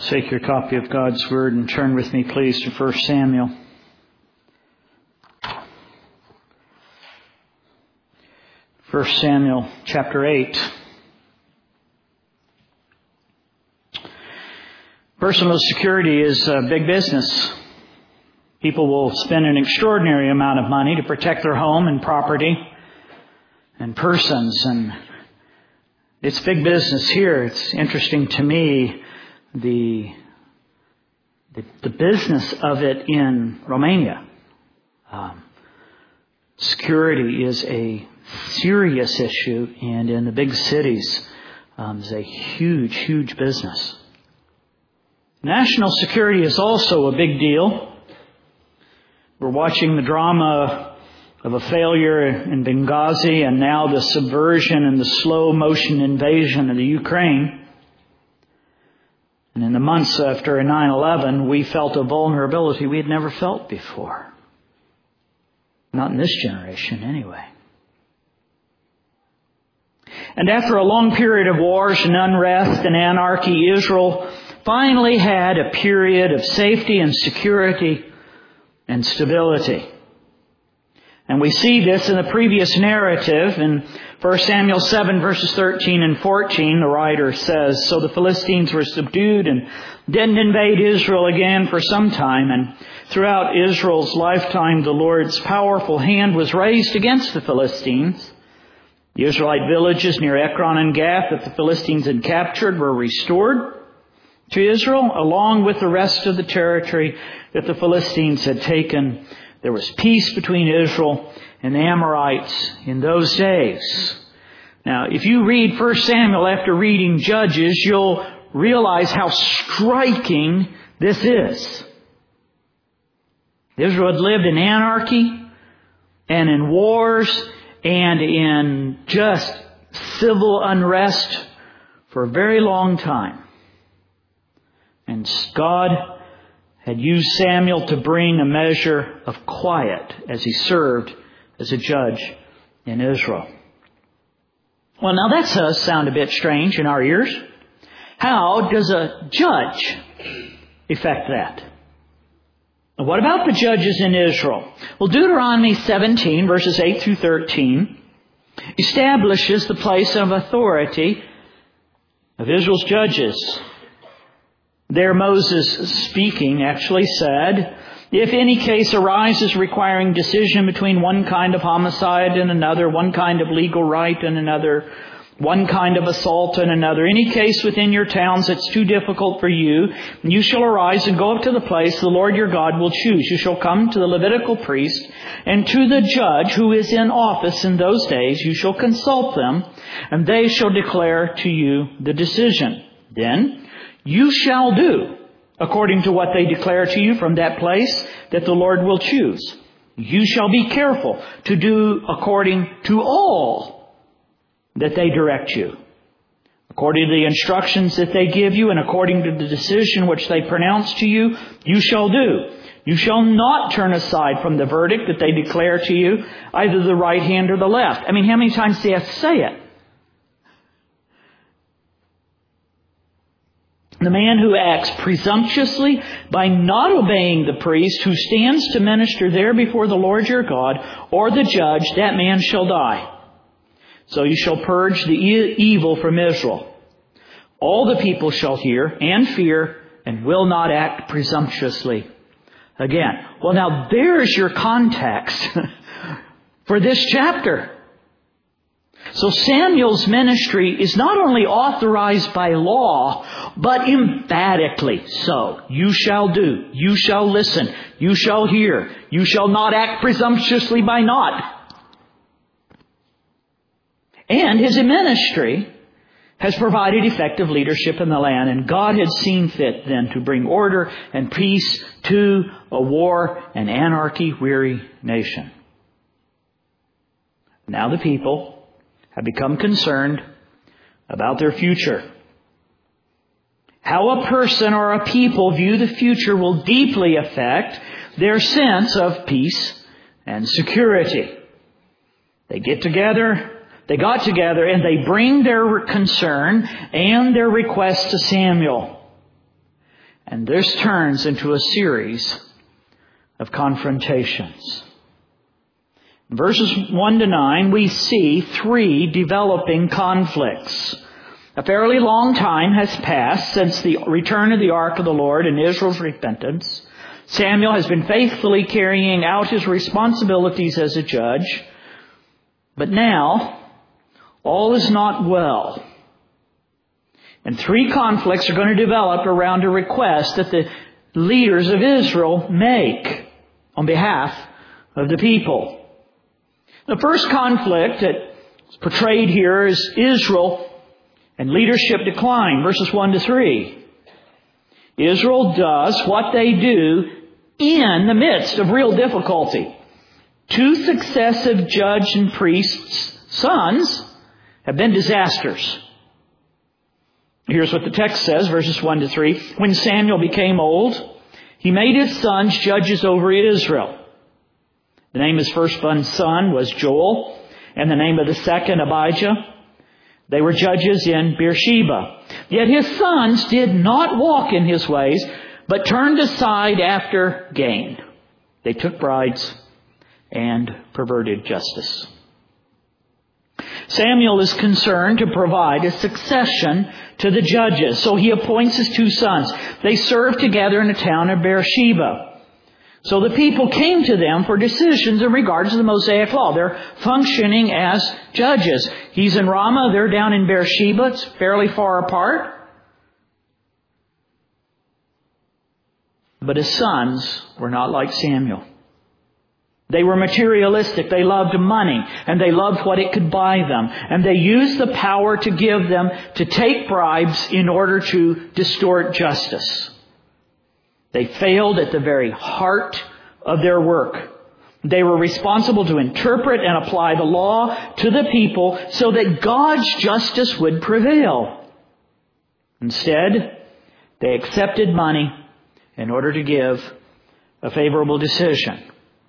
Take your copy of God's Word and turn with me, please, to 1 Samuel. 1 Samuel chapter 8. Personal security is a big business. People will spend an extraordinary amount of money to protect their home and property and persons. And it's big business here. It's interesting to me, the business of it in Romania. Security is a serious issue, and in the big cities, is a huge, huge business. National security is also a big deal. We're watching the drama of a failure in Benghazi and now the subversion and the slow motion invasion of the Ukraine. And in the months after 9/11, we felt a vulnerability we had never felt before. Not in this generation, anyway. And after a long period of wars and unrest and anarchy, Israel finally had a period of safety and security and stability. And we see this in the previous narrative. In 1 Samuel 7, verses 13 and 14, the writer says, "So the Philistines were subdued and didn't invade Israel again for some time. And throughout Israel's lifetime, the Lord's powerful hand was raised against the Philistines. The Israelite villages near Ekron and Gath that the Philistines had captured were restored to Israel, along with the rest of the territory that the Philistines had taken. There was peace between Israel and the Amorites in those days." Now, if you read 1 Samuel after reading Judges, you'll realize how striking this is. Israel had lived in anarchy and in wars and in just civil unrest for a very long time. And God had used Samuel to bring a measure of quiet as he served as a judge in Israel. Well, now that does sound a bit strange in our ears. How does a judge effect that? What about the judges in Israel? Well, Deuteronomy 17, verses 8 through 13, establishes the place of authority of Israel's judges. There Moses speaking actually said, "If any case arises requiring decision between one kind of homicide and another, one kind of legal right and another, one kind of assault and another, any case within your towns that's too difficult for you, you shall arise and go up to the place the Lord your God will choose. You shall come to the Levitical priest and to the judge who is in office in those days. You shall consult them, and they shall declare to you the decision. Then you shall do according to what they declare to you from that place that the Lord will choose. You shall be careful to do according to all that they direct you, according to the instructions that they give you, and according to the decision which they pronounce to you, you shall do. You shall not turn aside from the verdict that they declare to you, either the right hand or the left." I mean, how many times do you have to say it? "The man who acts presumptuously by not obeying the priest who stands to minister there before the Lord your God, or the judge, that man shall die. So you shall purge the evil from Israel. All the people shall hear and fear and will not act presumptuously again." Well, now there's your context for this chapter. So Samuel's ministry is not only authorized by law, but emphatically so. You shall do. You shall listen. You shall hear. You shall not act presumptuously by not. And his ministry has provided effective leadership in the land. And God had seen fit then to bring order and peace to a war and anarchy-weary nation. Now the people have become concerned about their future. How a person or a people view the future will deeply affect their sense of peace and security. They got together and they bring their concern and their request to Samuel. And this turns into a series of confrontations. In verses 1 to 9, we see 3 developing conflicts. A fairly long time has passed since the return of the Ark of the Lord and Israel's repentance. Samuel has been faithfully carrying out his responsibilities as a judge. But now, all is not well. And 3 conflicts are going to develop around a request that the leaders of Israel make on behalf of the people. The first conflict that's portrayed here is Israel and leadership decline, verses 1 to 3. Israel does what they do in the midst of real difficulty. 2 successive judge and priests' sons have been disasters. Here's what the text says, verses 1 to 3. When Samuel became old, he made his sons judges over Israel. The name of his firstborn son was Joel, and the name of the second Abijah. They were judges in Beersheba. Yet his sons did not walk in his ways, but turned aside after gain. They took brides and perverted justice. Samuel is concerned to provide a succession to the judges, so he appoints his 2 sons. They served together in the town of Beersheba. So the people came to them for decisions in regards to the Mosaic Law. They're functioning as judges. He's in Ramah, they're down in Beersheba. It's fairly far apart. But his sons were not like Samuel. They were materialistic. They loved money, and they loved what it could buy them. And they used the power to give them to take bribes in order to distort justice. They failed at the very heart of their work. They were responsible to interpret and apply the law to the people so that God's justice would prevail. Instead, they accepted money in order to give a favorable decision.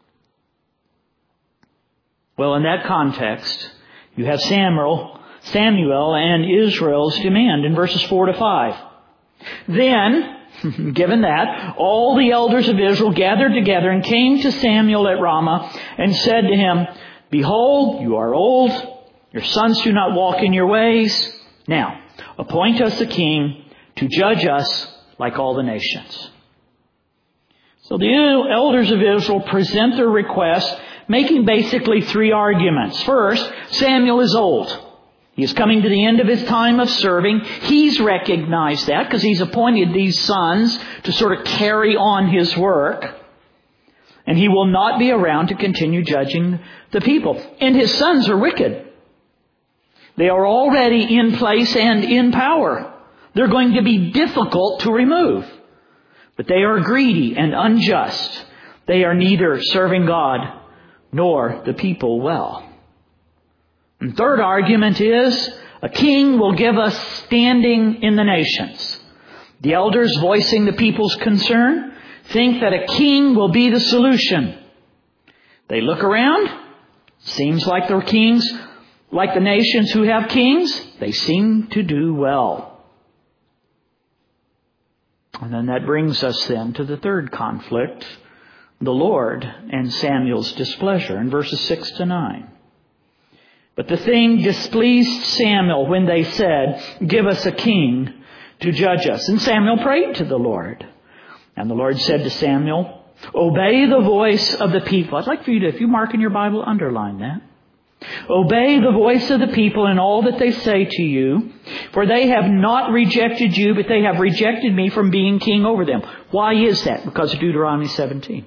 Well, in that context, you have Samuel and Israel's demand in verses 4 to 5. Then, given that, all the elders of Israel gathered together and came to Samuel at Ramah and said to him, "Behold, you are old. Your sons do not walk in your ways. Now, appoint us a king to judge us like all the nations." So the elders of Israel present their request, making basically 3 arguments. First, Samuel is old. He is coming to the end of his time of serving. He's recognized that because he's appointed these sons to sort of carry on his work. And he will not be around to continue judging the people. And his sons are wicked. They are already in place and in power. They're going to be difficult to remove. But they are greedy and unjust. They are neither serving God nor the people well. And third argument is, a king will give us standing in the nations. The elders, voicing the people's concern, think that a king will be the solution. They look around. Seems like the kings, like the nations who have kings, they seem to do well. And then that brings us then to the third conflict, the Lord and Samuel's displeasure in verses 6 to 9. But the thing displeased Samuel when they said, "Give us a king to judge us." And Samuel prayed to the Lord. And the Lord said to Samuel, "Obey the voice of the people." I'd like for you to, if you mark in your Bible, underline that. "Obey the voice of the people in all that they say to you, for they have not rejected you, but they have rejected me from being king over them." Why is that? Because of Deuteronomy 17.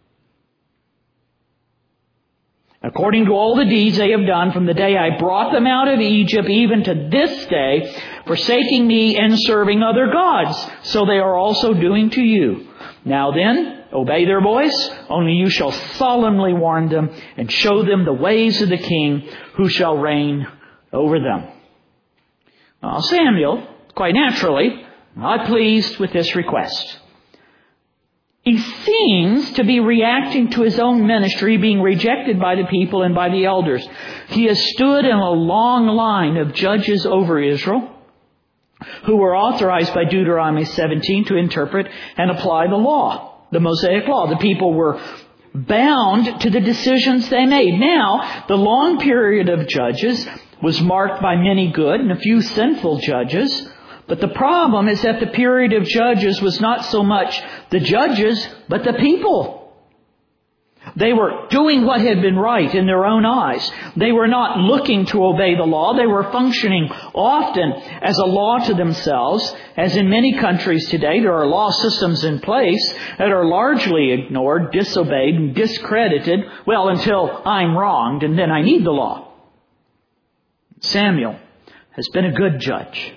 "According to all the deeds they have done from the day I brought them out of Egypt, even to this day, forsaking me and serving other gods, so they are also doing to you. Now then, obey their voice, only you shall solemnly warn them and show them the ways of the king who shall reign over them." Now, Samuel, quite naturally, not pleased with this request. He seems to be reacting to his own ministry being rejected by the people and by the elders. He has stood in a long line of judges over Israel. who were authorized by Deuteronomy 17 to interpret and apply the law, the Mosaic law. The people were bound to the decisions they made. Now, the long period of Judges was marked by many good and a few sinful judges. But the problem is that the period of Judges was not so much the judges, but the people. They were doing what had been right in their own eyes. They were not looking to obey the law. They were functioning often as a law to themselves. As in many countries today, there are law systems in place that are largely ignored, disobeyed, and discredited, well, until I'm wronged and then I need the law. Samuel has been a good judge.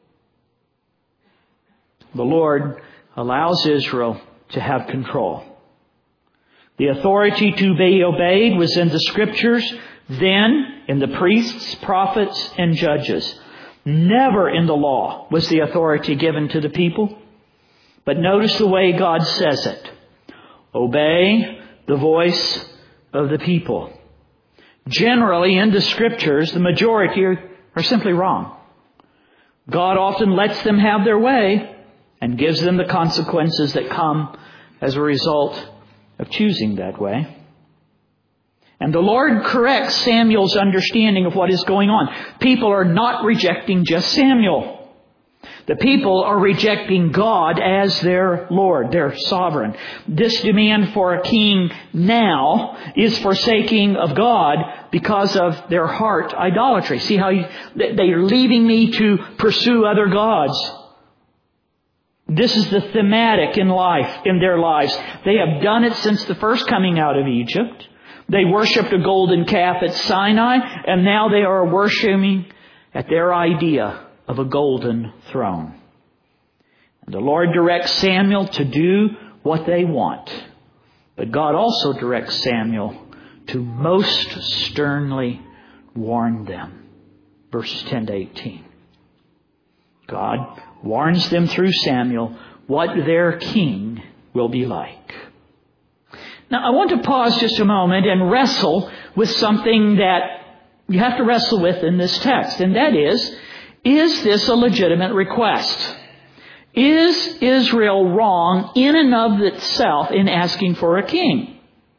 The Lord allows Israel to have control. The authority to be obeyed was in the Scriptures, then in the priests, prophets, and judges. Never in the law was the authority given to the people. But notice the way God says it. Obey the voice of the people. Generally, in the Scriptures, the majority are simply wrong. God often lets them have their way and gives them the consequences that come as a result of choosing that way. And the Lord corrects Samuel's understanding of what is going on. People are not rejecting just Samuel. The people are rejecting God as their Lord, their sovereign. This demand for a king now is forsaking of God because of their heart idolatry. See how they are leaving me to pursue other gods. This is the thematic in life, in their lives. They have done it since the first coming out of Egypt. They worshipped a golden calf at Sinai, and now they are worshiping at their idea of a golden throne. And the Lord directs Samuel to do what they want. But God also directs Samuel to most sternly warn them. Verses 10 to 18. God warns them through Samuel what their king will be like. Now, I want to pause just a moment and wrestle with something that you have to wrestle with in this text. And that is this a legitimate request? Is Israel wrong in and of itself in asking for a king?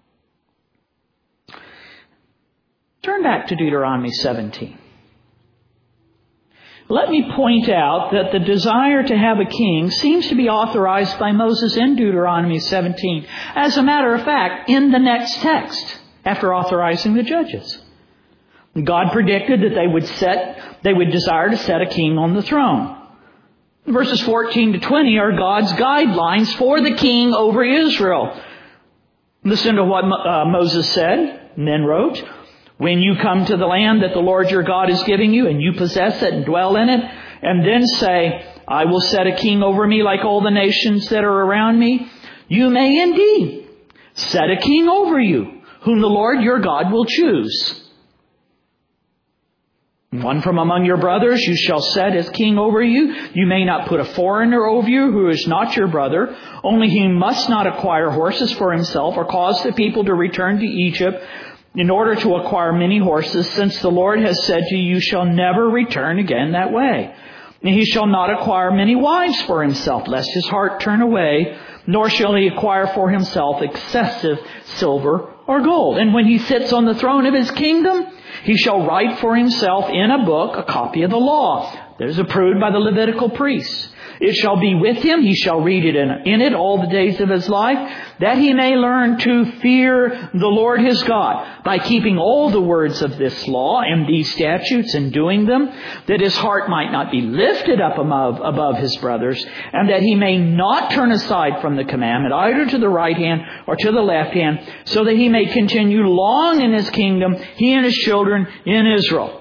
Turn back to Deuteronomy 17. Let me point out that the desire to have a king seems to be authorized by Moses in Deuteronomy 17. As a matter of fact, in the next text, after authorizing the judges. God predicted that they would desire to set a king on the throne. Verses 14 to 20 are God's guidelines for the king over Israel. Listen to what Moses said and then wrote. When you come to the land that the Lord your God is giving you, and you possess it and dwell in it, and then say, I will set a king over me like all the nations that are around me, you may indeed set a king over you, whom the Lord your God will choose. One from among your brothers you shall set as king over you. You may not put a foreigner over you who is not your brother. Only he must not acquire horses for himself or cause the people to return to Egypt in order to acquire many horses, since the Lord has said to you, you shall never return again that way. And he shall not acquire many wives for himself, lest his heart turn away, nor shall he acquire for himself excessive silver or gold. And when he sits on the throne of his kingdom, he shall write for himself in a book a copy of the law that is approved by the Levitical priests. It shall be with him. He shall read it in it all the days of his life, that he may learn to fear the Lord his God by keeping all the words of this law and these statutes and doing them, that his heart might not be lifted up above his brothers, and that he may not turn aside from the commandment either to the right hand or to the left hand, so that he may continue long in his kingdom, he and his children in Israel.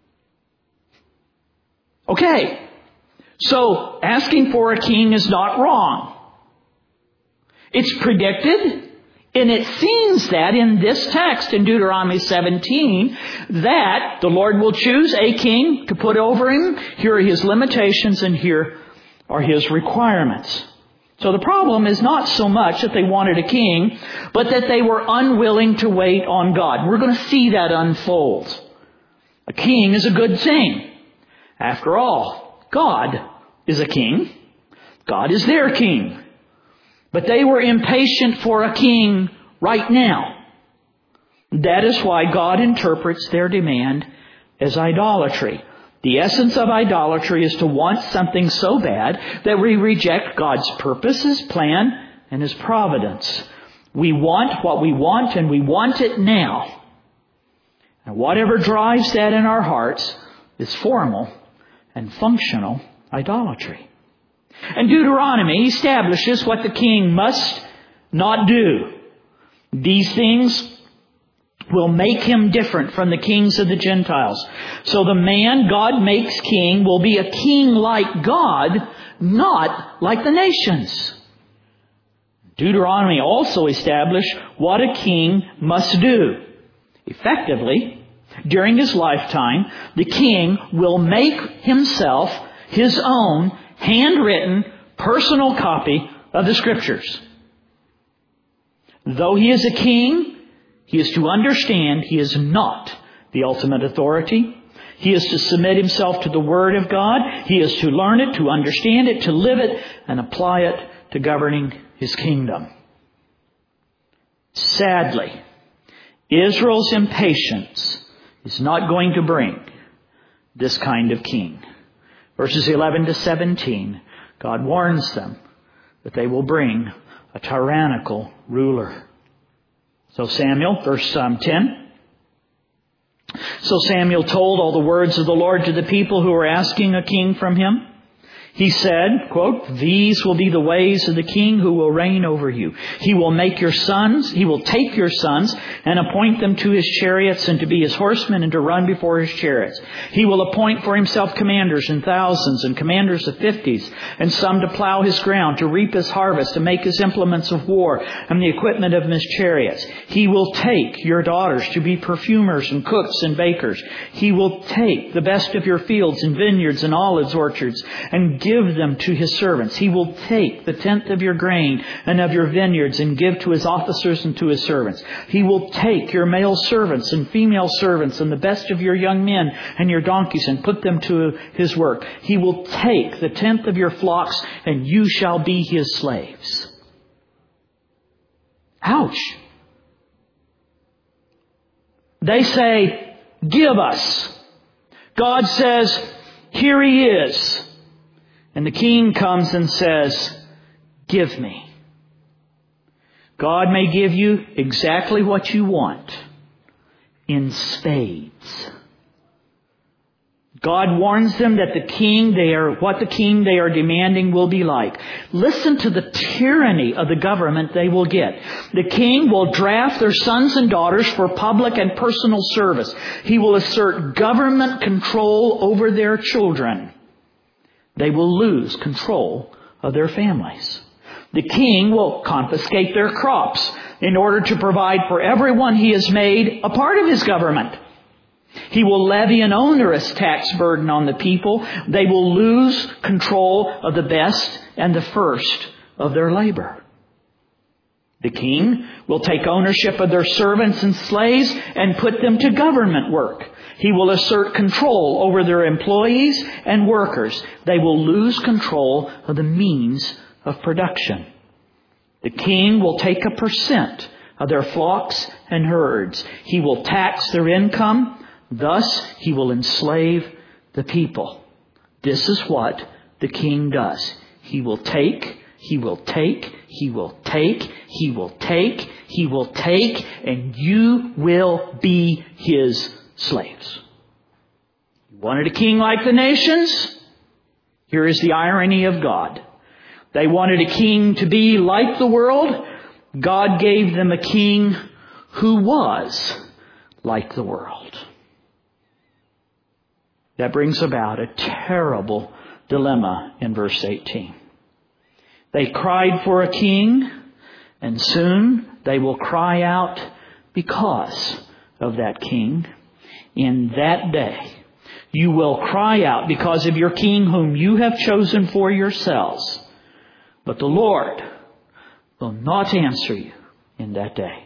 Okay. So, asking for a king is not wrong. It's predicted, and it seems that in this text in Deuteronomy 17, that the Lord will choose a king to put over him. Here are his limitations, and here are his requirements. So the problem is not so much that they wanted a king, but that they were unwilling to wait on God. We're going to see that unfold. A king is a good thing. After all, God is a king. God is their king. But they were impatient for a king right now. That is why God interprets their demand as idolatry. The essence of idolatry is to want something so bad that we reject God's purpose, His plan, and His providence. We want what we want, and we want it now. And whatever drives that in our hearts is formal and functional idolatry. And Deuteronomy establishes what the king must not do. These things will make him different from the kings of the Gentiles. So the man God makes king will be a king like God, not like the nations. Deuteronomy also established what a king must do. Effectively, during his lifetime, the king will make himself his own handwritten personal copy of the Scriptures. Though he is a king, he is to understand he is not the ultimate authority. He is to submit himself to the Word of God. He is to learn it, to understand it, to live it, and apply it to governing his kingdom. Sadly, Israel's impatience is not going to bring this kind of king. Verses 11 to 17, God warns them that they will bring a tyrannical ruler. So Samuel, verse 10. So Samuel told all the words of the Lord to the people who were asking a king from him. He said, quote, "These will be the ways of the king who will reign over you. He will take your sons and appoint them to his chariots and to be his horsemen and to run before his chariots. He will appoint for himself commanders in thousands and commanders of 50s and some to plow his ground, to reap his harvest, to make his implements of war and the equipment of his chariots. He will take your daughters to be perfumers and cooks and bakers. He will take the best of your fields and vineyards and olive orchards and give them to his servants. He will take the tenth of your grain and of your vineyards and give to his officers and to his servants. He will take your male servants and female servants and the best of your young men and your donkeys and put them to his work. He will take the tenth of your flocks and you shall be his slaves." Ouch. They say, "Give us." God says, "Here he is." And the king comes and says, "Give me." God may give you exactly what you want in spades. God warns them that what the king they are demanding will be like. Listen to the tyranny of the government they will get. The king will draft their sons and daughters for public and personal service. He will assert government control over their children. They will lose control of their families. The king will confiscate their crops in order to provide for everyone he has made a part of his government. He will levy an onerous tax burden on the people. They will lose control of the best and the first of their labor. The king will take ownership of their servants and slaves and put them to government work. He will assert control over their employees and workers. They will lose control of the means of production. The king will take a percent of their flocks and herds. He will tax their income. Thus, he will enslave the people. This is what the king does. He will take, he will take, he will take, he will take, he will take, and you will be his slaves. You wanted a king like the nations? Here is the irony of God. They wanted a king to be like the world. God gave them a king who was like the world. That brings about a terrible dilemma in verse 18. They cried for a king, and soon they will cry out because of that king. In that day, you will cry out because of your king whom you have chosen for yourselves. But the Lord will not answer you in that day.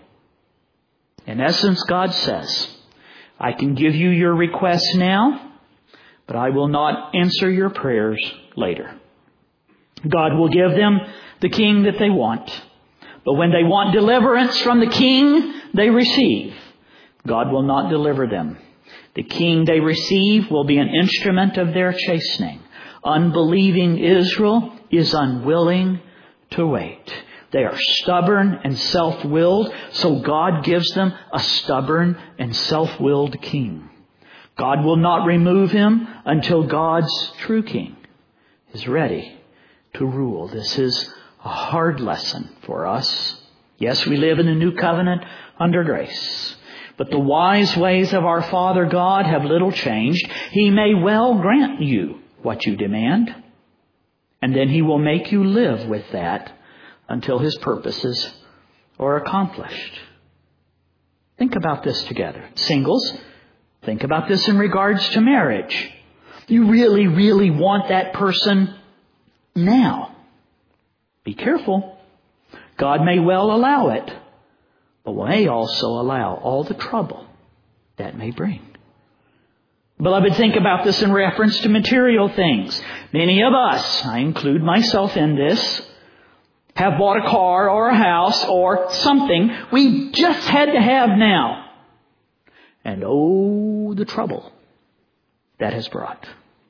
In essence, God says, I can give you your request now, but I will not answer your prayers later. God will give them the king that they want. But when they want deliverance from the king they receive, God will not deliver them. The king they receive will be an instrument of their chastening. Unbelieving Israel is unwilling to wait. They are stubborn and self-willed, so God gives them a stubborn and self-willed king. God will not remove him until God's true king is ready to rule. This is a hard lesson for us. Yes, we live in a new covenant under grace. But the wise ways of our Father God have little changed. He may well grant you what you demand, and then He will make you live with that until His purposes are accomplished. Think about this together. Singles, think about this in regards to marriage. You really, really want that person now. Be careful. God may well allow it, but may also allow all the trouble that may bring. Beloved, think about this in reference to material things. Many of us, I include myself in this, have bought a car or a house or something we just had to have now. And oh, the trouble that has brought.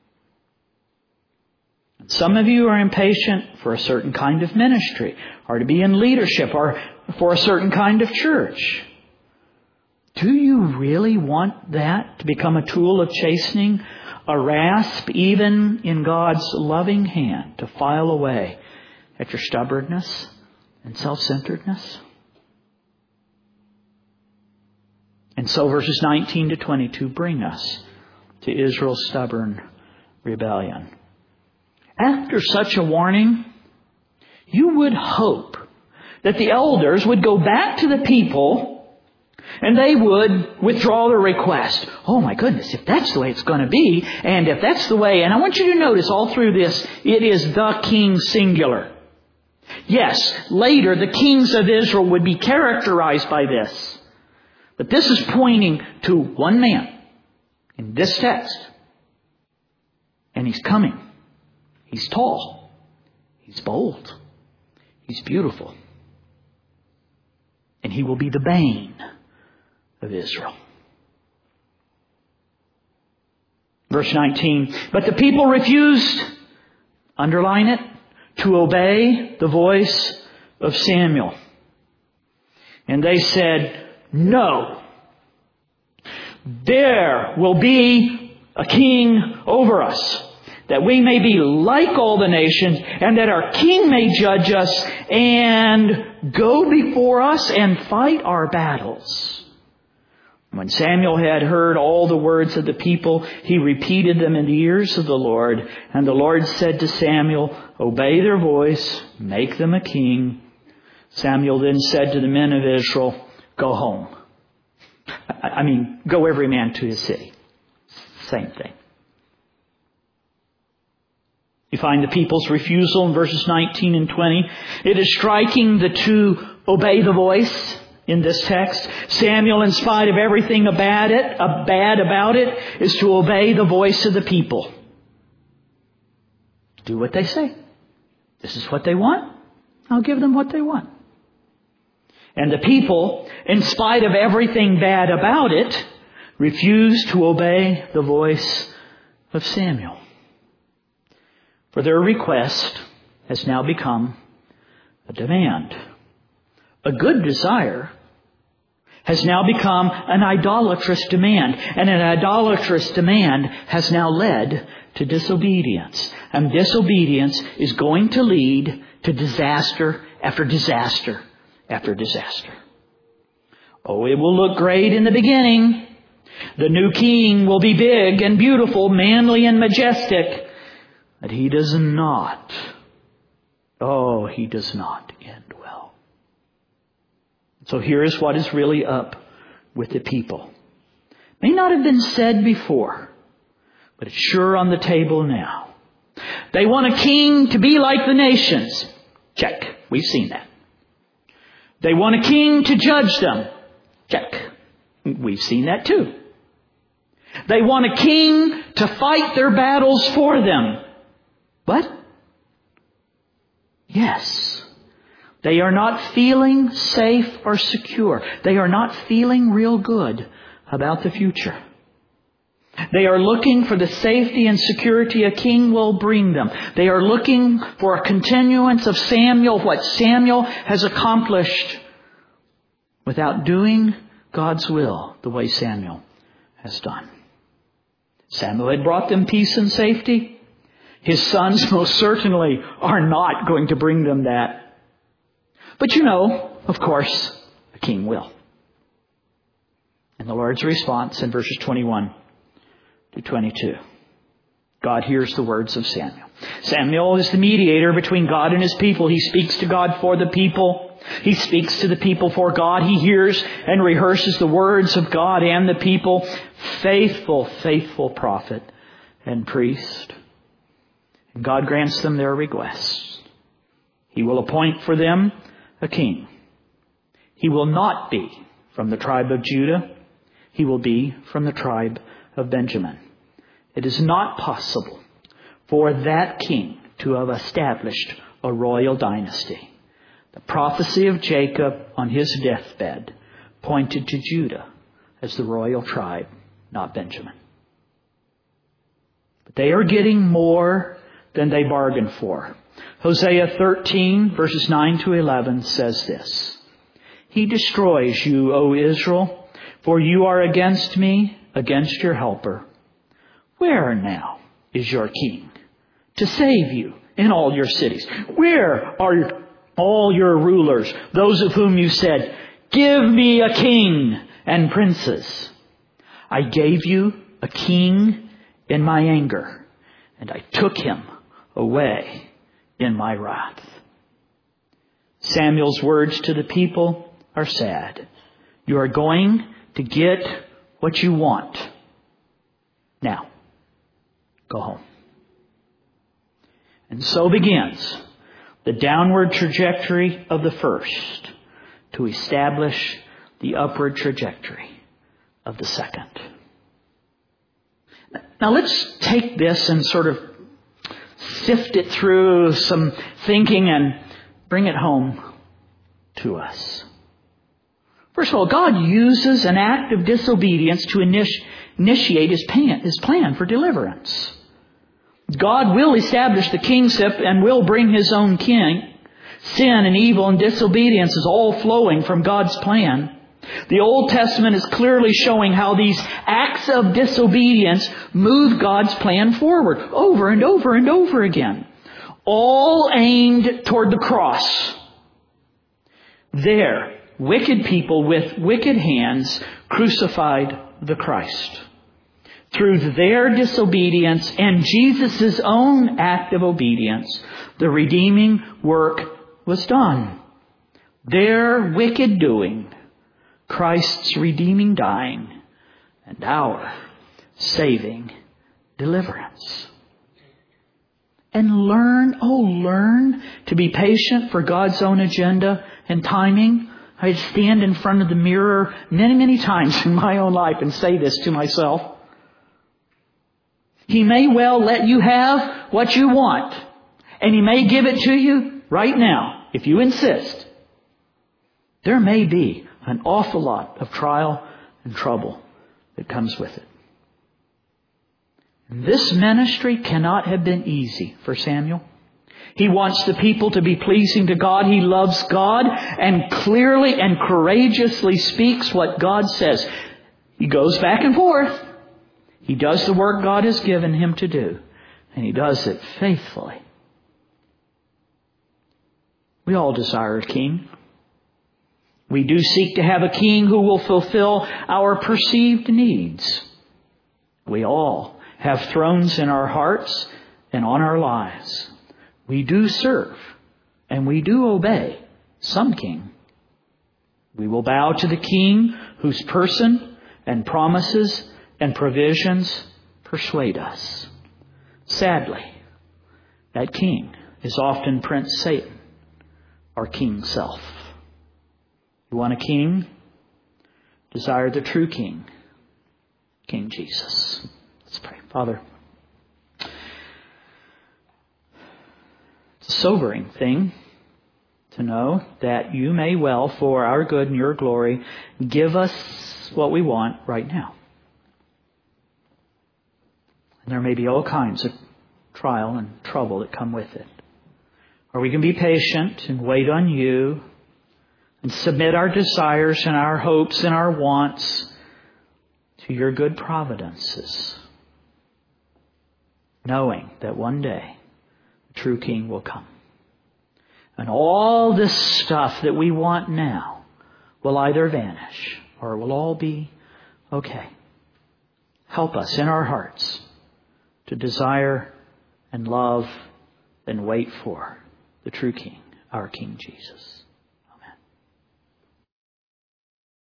Some of you are impatient for a certain kind of ministry, or to be in leadership, or for a certain kind of church. Do you really want that to become a tool of chastening, a rasp even in God's loving hand to file away at your stubbornness and self-centeredness? And so verses 19 to 22 bring us to Israel's stubborn rebellion. After such a warning, you would hope that the elders would go back to the people and they would withdraw their request. Oh my goodness, if that's the way it's going to be, and if that's the way, and I want you to notice all through this, it is the king singular. Yes, later the kings of Israel would be characterized by this. But this is pointing to one man in this text. And he's coming. He's tall. He's bold. He's beautiful. And he will be the bane of Israel. Verse 19. But the people refused, underline it, to obey the voice of Samuel. And they said, no. There will be a king over us, that we may be like all the nations, and that our king may judge us and go before us and fight our battles. When Samuel had heard all the words of the people, he repeated them in the ears of the Lord. And the Lord said to Samuel, obey their voice, make them a king. Samuel then said to the men of Israel, go home. Go every man to his city. Same thing. You find the people's refusal in verses 19 and 20. It is striking the to obey the voice in this text. Samuel, in spite of everything bad about it, is to obey the voice of the people. Do what they say. This is what they want. I'll give them what they want. And the people, in spite of everything bad about it, refuse to obey the voice of Samuel. For their request has now become a demand. A good desire has now become an idolatrous demand. And an idolatrous demand has now led to disobedience. And disobedience is going to lead to disaster after disaster after disaster. Oh, it will look great in the beginning. The new king will be big and beautiful, manly and majestic. But he does not. Oh, he does not end well. So here is what is really up with the people. May not have been said before, but it's sure on the table now. They want a king to be like the nations. Check. We've seen that. They want a king to judge them. Check. We've seen that too. They want a king to fight their battles for them. But, yes, they are not feeling safe or secure. They are not feeling real good about the future. They are looking for the safety and security a king will bring them. They are looking for a continuance of Samuel, what Samuel has accomplished, without doing God's will the way Samuel has done. Samuel had brought them peace and safety. His sons most certainly are not going to bring them that. But of course, a king will. And the Lord's response in verses 21 to 22. God hears the words of Samuel. Samuel is the mediator between God and His people. He speaks to God for the people. He speaks to the people for God. He hears and rehearses the words of God and the people. Faithful, faithful prophet and priest. And God grants them their requests. He will appoint for them a king. He will not be from the tribe of Judah. He will be from the tribe of Benjamin. It is not possible for that king to have established a royal dynasty. The prophecy of Jacob on his deathbed pointed to Judah as the royal tribe, not Benjamin. But they are getting more than they bargained for. Hosea 13, verses 9 to 11 says this. He destroys you, O Israel, for you are against me, against your helper. Where now is your king to save you in all your cities? Where are all your rulers, those of whom you said, give me a king and princes? I gave you a king in my anger, and I took him away in my wrath. Samuel's words to the people are sad. You are going to get what you want. Now, go home. And so begins the downward trajectory of the first to establish the upward trajectory of the second. Now let's take this and sort of sift it through some thinking and bring it home to us. First of all, God uses an act of disobedience to initiate His plan for deliverance. God will establish the kingship and will bring His own king. Sin and evil and disobedience is all flowing from God's plan. The Old Testament is clearly showing how these acts of disobedience move God's plan forward over and over and over again. All aimed toward the cross. There, wicked people with wicked hands crucified the Christ. Through their disobedience and Jesus' own act of obedience, the redeeming work was done. Their wicked doing, Christ's redeeming dying, and our saving deliverance. And learn to be patient for God's own agenda and timing. I stand in front of the mirror many times in my own life and say this to myself. He may well let you have what you want. And He may give it to you right now, if you insist. There may be an awful lot of trial and trouble that comes with it. This ministry cannot have been easy for Samuel. He wants the people to be pleasing to God. He loves God and clearly and courageously speaks what God says. He goes back and forth. He does the work God has given him to do. And he does it faithfully. We all desire a king. We do seek to have a king who will fulfill our perceived needs. We all have thrones in our hearts and on our lives. We do serve and we do obey some king. We will bow to the king whose person and promises and provisions persuade us. Sadly, that king is often Prince Satan, our king self. You want a king? Desire the true king. King Jesus. Let's pray. Father, it's a sobering thing to know that you may well, for our good and your glory, give us what we want right now. And there may be all kinds of trial and trouble that come with it. Or we can be patient and wait on you and submit our desires and our hopes and our wants to your good providences, knowing that one day the true King will come. And all this stuff that we want now will either vanish or will all be okay. Help us in our hearts to desire and love and wait for the true King, our King Jesus.